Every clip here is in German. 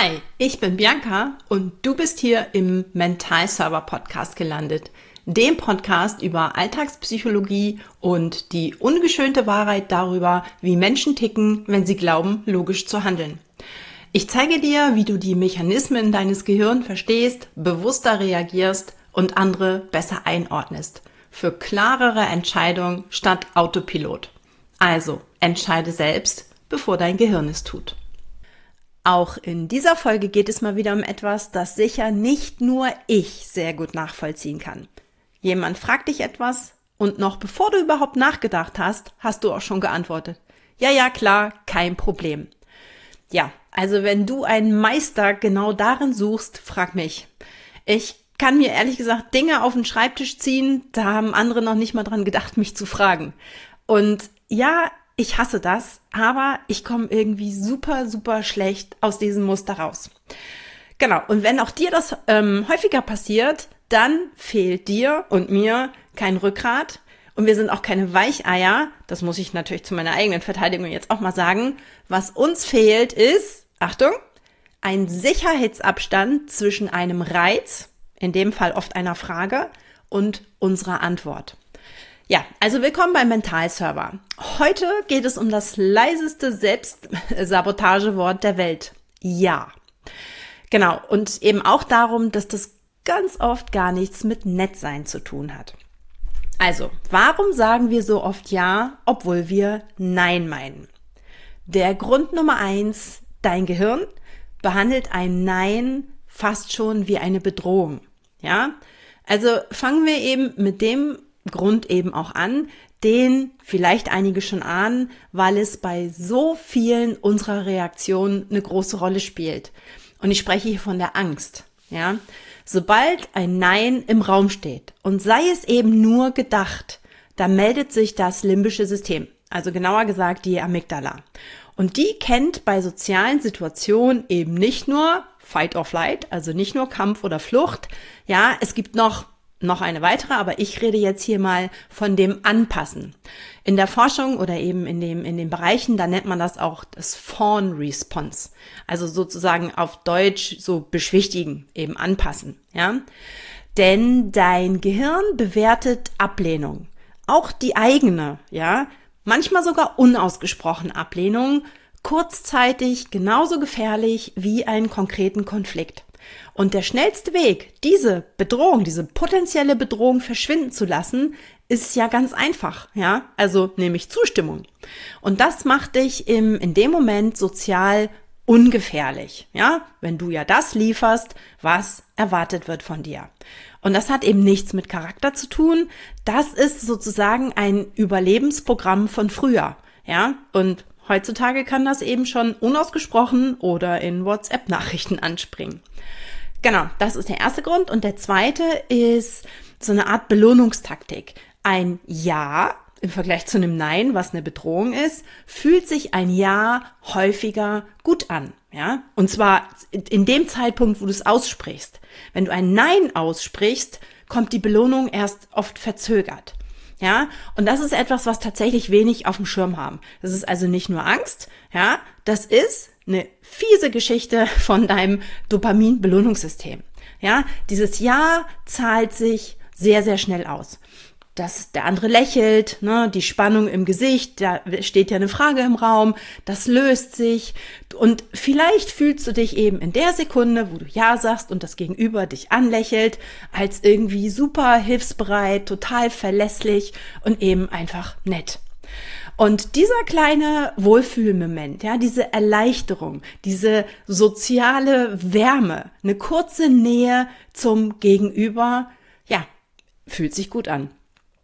Hi, ich bin Bianca und du bist hier im Mental Server Podcast gelandet, dem Podcast über Alltagspsychologie und die ungeschönte Wahrheit darüber, wie Menschen ticken, wenn sie glauben, logisch zu handeln. Ich zeige dir, wie du die Mechanismen deines Gehirns verstehst, bewusster reagierst und andere besser einordnest. Für klarere Entscheidungen statt Autopilot. Also, entscheide selbst, bevor dein Gehirn es tut. Auch in dieser Folge geht es mal wieder um etwas, das sicher nicht nur ich sehr gut nachvollziehen kann. Jemand fragt dich etwas und noch bevor du überhaupt nachgedacht hast, hast du auch schon geantwortet. Ja, klar, kein Problem. Ja, also wenn du einen Meister genau darin suchst, frag mich. Ich kann mir ehrlich gesagt Dinge auf den Schreibtisch ziehen, da haben andere noch nicht mal dran gedacht, mich zu fragen. Und ja, ich hasse das, aber ich komme irgendwie super schlecht aus diesem Muster raus. Genau, und wenn auch dir das häufiger passiert, dann fehlt dir und mir kein Rückgrat und wir sind auch keine Weicheier. Das muss ich natürlich zu meiner eigenen Verteidigung jetzt auch mal sagen. Was uns fehlt ist, Achtung, ein Sicherheitsabstand zwischen einem Reiz, in dem Fall oft einer Frage, und unserer Antwort. Ja, also willkommen beim Mental Server. Heute geht es um das leiseste Selbstsabotagewort der Welt. Ja. Genau, und eben auch darum, dass das ganz oft gar nichts mit Nettsein zu tun hat. Also, warum sagen wir so oft Ja, obwohl wir Nein meinen? Der Grund Nummer 1, dein Gehirn behandelt ein Nein fast schon wie eine Bedrohung. Ja, also fangen wir eben mit dem Grund eben auch an, den vielleicht einige schon ahnen, weil es bei so vielen unserer Reaktionen eine große Rolle spielt. Und ich spreche hier von der Angst. Ja, sobald ein Nein im Raum steht und sei es eben nur gedacht, da meldet sich das limbische System, also genauer gesagt die Amygdala. Und die kennt bei sozialen Situationen eben nicht nur Fight or Flight, also nicht nur Kampf oder Flucht. Ja, es gibt noch eine weitere, aber ich rede jetzt hier mal von dem Anpassen. In der Forschung oder eben in den Bereichen, da nennt man das auch das Fawn Response. Also sozusagen auf Deutsch so beschwichtigen, eben anpassen, ja. Denn dein Gehirn bewertet Ablehnung. Auch die eigene, ja. Manchmal sogar unausgesprochene Ablehnung, kurzzeitig genauso gefährlich wie einen konkreten Konflikt. Und der schnellste Weg, diese Bedrohung, diese potenzielle Bedrohung verschwinden zu lassen, ist ja ganz einfach, ja, also nämlich Zustimmung. Und das macht dich in dem Moment sozial ungefährlich, ja, wenn du ja das lieferst, was erwartet wird von dir. Und das hat eben nichts mit Charakter zu tun, das ist sozusagen ein Überlebensprogramm von früher, ja, und heutzutage kann das eben schon unausgesprochen oder in WhatsApp-Nachrichten anspringen. Genau, das ist der erste Grund. Und der zweite ist so eine Art Belohnungstaktik. Ein Ja im Vergleich zu einem Nein, was eine Bedrohung ist, fühlt sich ein Ja häufiger gut an. Ja? Und zwar in dem Zeitpunkt, wo du es aussprichst. Wenn du ein Nein aussprichst, kommt die Belohnung erst oft verzögert. Ja, und das ist etwas, was tatsächlich wenig auf dem Schirm haben. Das ist also nicht nur Angst, ja, das ist eine fiese Geschichte von deinem Dopamin-Belohnungssystem. Ja, dieses Ja zahlt sich sehr schnell aus. Dass der andere lächelt, ne, die Spannung im Gesicht, da steht ja eine Frage im Raum, das löst sich und vielleicht fühlst du dich eben in der Sekunde, wo du Ja sagst und das Gegenüber dich anlächelt, als irgendwie super hilfsbereit, total verlässlich und eben einfach nett. Und dieser kleine Wohlfühlmoment, ja, diese Erleichterung, diese soziale Wärme, eine kurze Nähe zum Gegenüber, ja, fühlt sich gut an.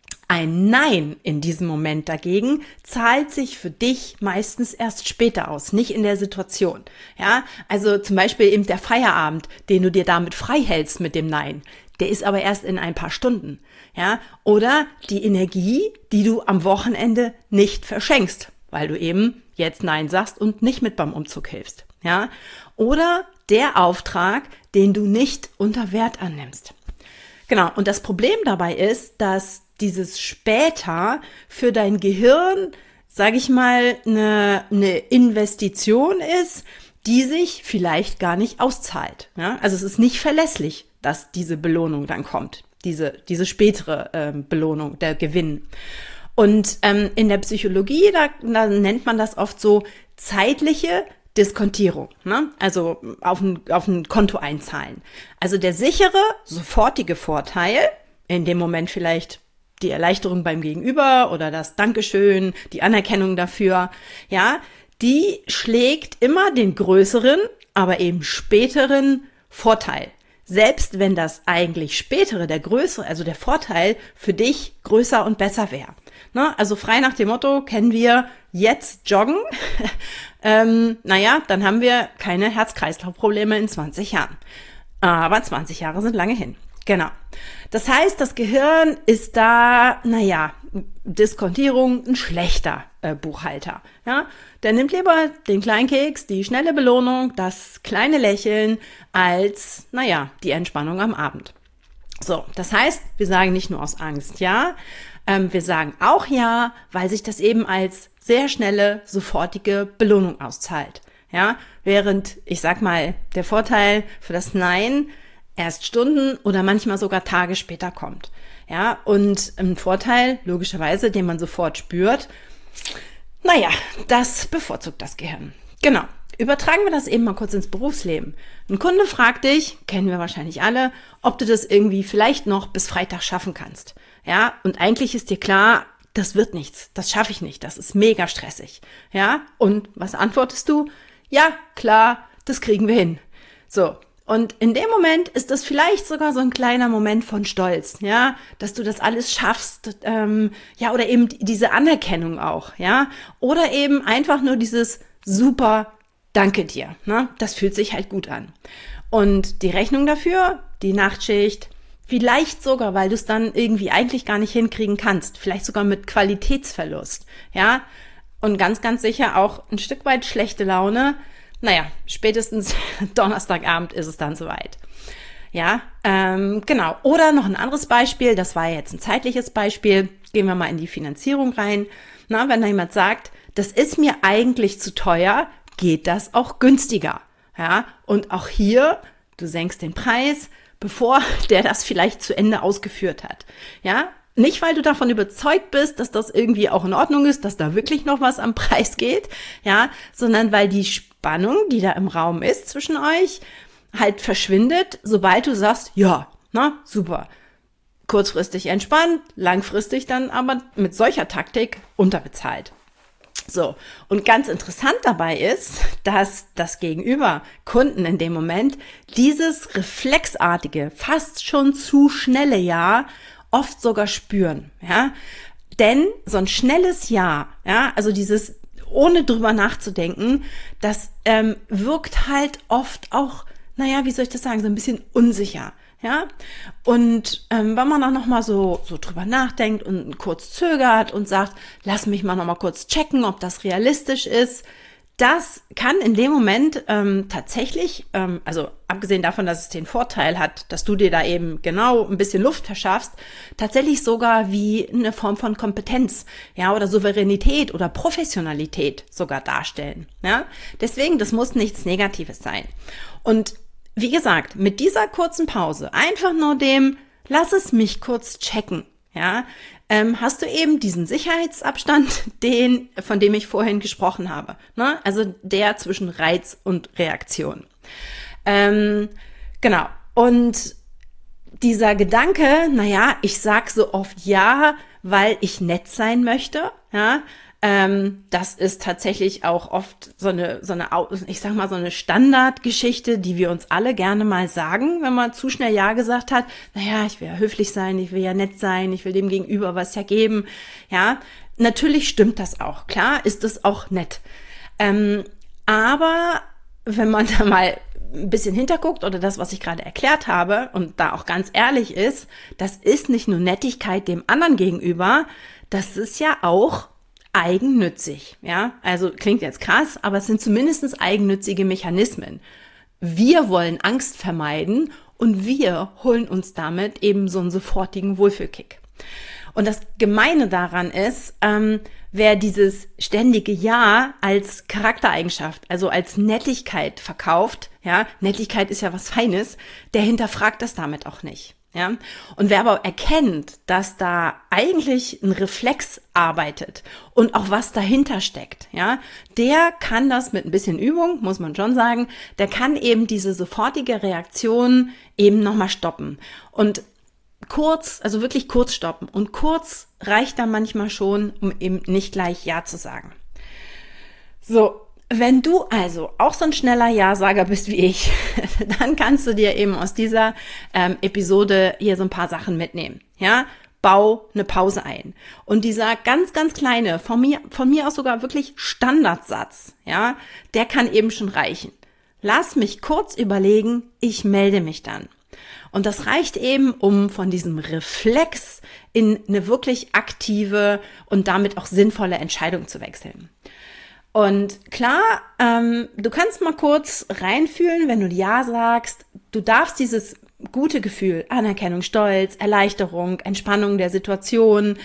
Ein Nein in diesem Moment dagegen zahlt sich für dich meistens erst später aus, nicht in der Situation. Ja, also zum Beispiel eben der Feierabend, den du dir damit frei hältst mit dem Nein, der ist aber erst in ein paar Stunden. Ja, oder die Energie, die du am Wochenende nicht verschenkst, weil du eben jetzt Nein sagst und nicht mit beim Umzug hilfst. Ja, oder der Auftrag, den du nicht unter Wert annimmst. Genau, und das Problem dabei ist, dass dieses später für dein Gehirn, sage ich mal, eine Investition ist, die sich vielleicht gar nicht auszahlt. Ja? Also es ist nicht verlässlich, dass diese Belohnung dann kommt, diese spätere Belohnung, der Gewinn. Und in der Psychologie, da nennt man das oft so zeitliche Diskontierung, ne? Also auf ein Konto einzahlen. Also der sichere, sofortige Vorteil, in dem Moment vielleicht die Erleichterung beim Gegenüber oder das Dankeschön, die Anerkennung dafür, ja, die schlägt immer den größeren, aber eben späteren Vorteil. Selbst wenn das eigentlich spätere, der größere, also der Vorteil für dich größer und besser wäre. Ne? Also frei nach dem Motto, kennen wir jetzt joggen, dann haben wir keine Herz-Kreislauf-Probleme in 20 Jahren. Aber 20 Jahre sind lange hin. Genau. Das heißt, das Gehirn ist da, Diskontierung ein schlechter Buchhalter. Ja? Der nimmt lieber den Kleinkeks, die schnelle Belohnung, das kleine Lächeln als, die Entspannung am Abend. So, das heißt, wir sagen nicht nur aus Angst ja, wir sagen auch ja, weil sich das eben als sehr schnelle, sofortige Belohnung auszahlt. Ja? Während, ich sag mal, der Vorteil für das Nein erst Stunden oder manchmal sogar Tage später kommt. Ja, und ein Vorteil, logischerweise, den man sofort spürt, das bevorzugt das Gehirn. Genau. Übertragen wir das eben mal kurz ins Berufsleben. Ein Kunde fragt dich, kennen wir wahrscheinlich alle, ob du das irgendwie vielleicht noch bis Freitag schaffen kannst. Ja, und eigentlich ist dir klar, das wird nichts, das schaffe ich nicht, das ist mega stressig. Ja, und was antwortest du? Ja, klar, das kriegen wir hin. So. Und in dem Moment ist das vielleicht sogar so ein kleiner Moment von Stolz, ja, dass du das alles schaffst, oder eben diese Anerkennung auch, ja, oder eben einfach nur dieses super Danke dir, ne, das fühlt sich halt gut an. Und die Rechnung dafür, die Nachtschicht, vielleicht sogar, weil du es dann irgendwie eigentlich gar nicht hinkriegen kannst, vielleicht sogar mit Qualitätsverlust, ja, und ganz, ganz sicher auch ein Stück weit schlechte Laune. Spätestens Donnerstagabend ist es dann soweit. Ja, genau. Oder noch ein anderes Beispiel, das war jetzt ein zeitliches Beispiel. Gehen wir mal in die Finanzierung rein. Wenn da jemand sagt, das ist mir eigentlich zu teuer, geht das auch günstiger. Ja, und auch hier, du senkst den Preis, bevor der das vielleicht zu Ende ausgeführt hat. Ja, nicht, weil du davon überzeugt bist, dass das irgendwie auch in Ordnung ist, dass da wirklich noch was am Preis geht, ja, sondern weil die Spannung, die da im Raum ist zwischen euch, halt verschwindet, sobald du sagst, ja, super. Kurzfristig entspannt, langfristig dann aber mit solcher Taktik unterbezahlt. So, und ganz interessant dabei ist, dass das Gegenüber Kunden in dem Moment dieses reflexartige, fast schon zu schnelle Ja oft sogar spüren, ja, denn so ein schnelles Ja, also dieses ohne drüber nachzudenken, das wirkt halt oft auch, wie soll ich das sagen, so ein bisschen unsicher, ja, und wenn man dann nochmal so drüber nachdenkt und kurz zögert und sagt, lass mich mal nochmal kurz checken, ob das realistisch ist, das kann in dem Moment tatsächlich, also abgesehen davon, dass es den Vorteil hat, dass du dir da eben genau ein bisschen Luft verschaffst, tatsächlich sogar wie eine Form von Kompetenz, ja, oder Souveränität oder Professionalität sogar darstellen, ja. Deswegen, das muss nichts Negatives sein. Und wie gesagt, mit dieser kurzen Pause, einfach nur lass es mich kurz checken, ja, hast du eben diesen Sicherheitsabstand, von dem ich vorhin gesprochen habe, ne? Also der zwischen Reiz und Reaktion. Genau. Und dieser Gedanke, ich sag so oft ja, weil ich nett sein möchte, ja, das ist tatsächlich auch oft so eine, ich sag mal, so eine Standardgeschichte, die wir uns alle gerne mal sagen, wenn man zu schnell Ja gesagt hat. Ich will ja höflich sein, ich will ja nett sein, ich will dem Gegenüber was ja geben. Ja, natürlich stimmt das auch. Klar ist es auch nett. Aber wenn man da mal ein bisschen hinterguckt oder das, was ich gerade erklärt habe und da auch ganz ehrlich ist, das ist nicht nur Nettigkeit dem anderen gegenüber, das ist ja auch eigennützig, ja, also klingt jetzt krass, aber es sind zumindest eigennützige Mechanismen. Wir wollen Angst vermeiden und wir holen uns damit eben so einen sofortigen Wohlfühlkick. Und das Gemeine daran ist, wer dieses ständige Ja als Charaktereigenschaft, also als Nettigkeit verkauft, ja, Nettigkeit ist ja was Feines, der hinterfragt das damit auch nicht. Ja, und wer aber erkennt, dass da eigentlich ein Reflex arbeitet und auch was dahinter steckt, ja, der kann das mit ein bisschen Übung, muss man schon sagen, der kann eben diese sofortige Reaktion eben nochmal stoppen. Und kurz, also wirklich kurz stoppen. Und kurz reicht da manchmal schon, um eben nicht gleich Ja zu sagen. So. Wenn du also auch so ein schneller Ja-Sager bist wie ich, dann kannst du dir eben aus dieser Episode hier so ein paar Sachen mitnehmen. Ja, bau eine Pause ein. Und dieser ganz, ganz kleine, von mir aus sogar wirklich Standardsatz, ja, der kann eben schon reichen. Lass mich kurz überlegen, ich melde mich dann. Und das reicht eben, um von diesem Reflex in eine wirklich aktive und damit auch sinnvolle Entscheidung zu wechseln. Und klar, du kannst mal kurz reinfühlen, wenn du Ja sagst. Du darfst dieses gute Gefühl, Anerkennung, Stolz, Erleichterung, Entspannung der Situation,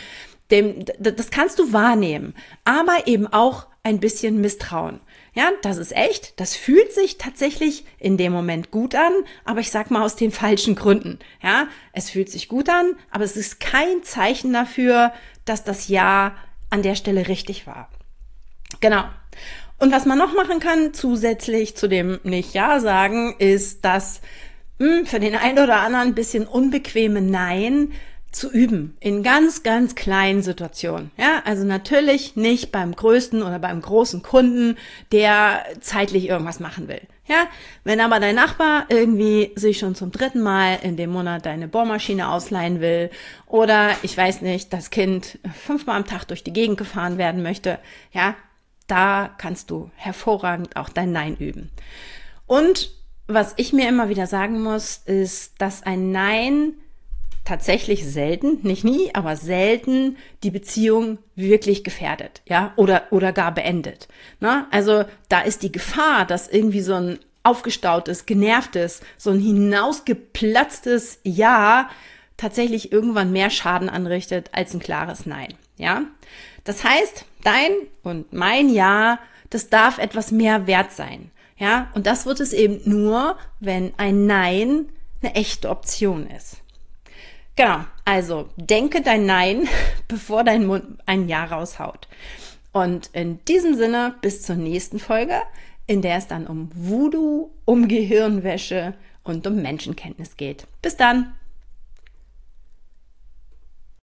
das kannst du wahrnehmen, aber eben auch ein bisschen Misstrauen. Ja, das ist echt, das fühlt sich tatsächlich in dem Moment gut an, aber ich sag mal aus den falschen Gründen. Ja, es fühlt sich gut an, aber es ist kein Zeichen dafür, dass das Ja an der Stelle richtig war. Genau. Und was man noch machen kann, zusätzlich zu dem Nicht-Ja sagen, ist das für den einen oder anderen ein bisschen unbequeme Nein zu üben. In ganz, ganz kleinen Situationen. Ja, also natürlich nicht beim größten oder beim großen Kunden, der zeitlich irgendwas machen will. Ja, wenn aber dein Nachbar irgendwie sich schon zum 3. Mal in dem Monat deine Bohrmaschine ausleihen will oder, ich weiß nicht, das Kind 5-mal am Tag durch die Gegend gefahren werden möchte, ja, da kannst du hervorragend auch dein Nein üben. Und was ich mir immer wieder sagen muss, ist, dass ein Nein tatsächlich selten, nicht nie, aber selten die Beziehung wirklich gefährdet, ja, oder gar beendet. Na, also da ist die Gefahr, dass irgendwie so ein aufgestautes, genervtes, so ein hinausgeplatztes Ja tatsächlich irgendwann mehr Schaden anrichtet als ein klares Nein, ja. Das heißt, dein und mein Ja, das darf etwas mehr wert sein, ja. Und das wird es eben nur, wenn ein Nein eine echte Option ist. Genau, also denke dein Nein, bevor dein Mund ein Ja raushaut. Und in diesem Sinne bis zur nächsten Folge, in der es dann um Voodoo, um Gehirnwäsche und um Menschenkenntnis geht. Bis dann!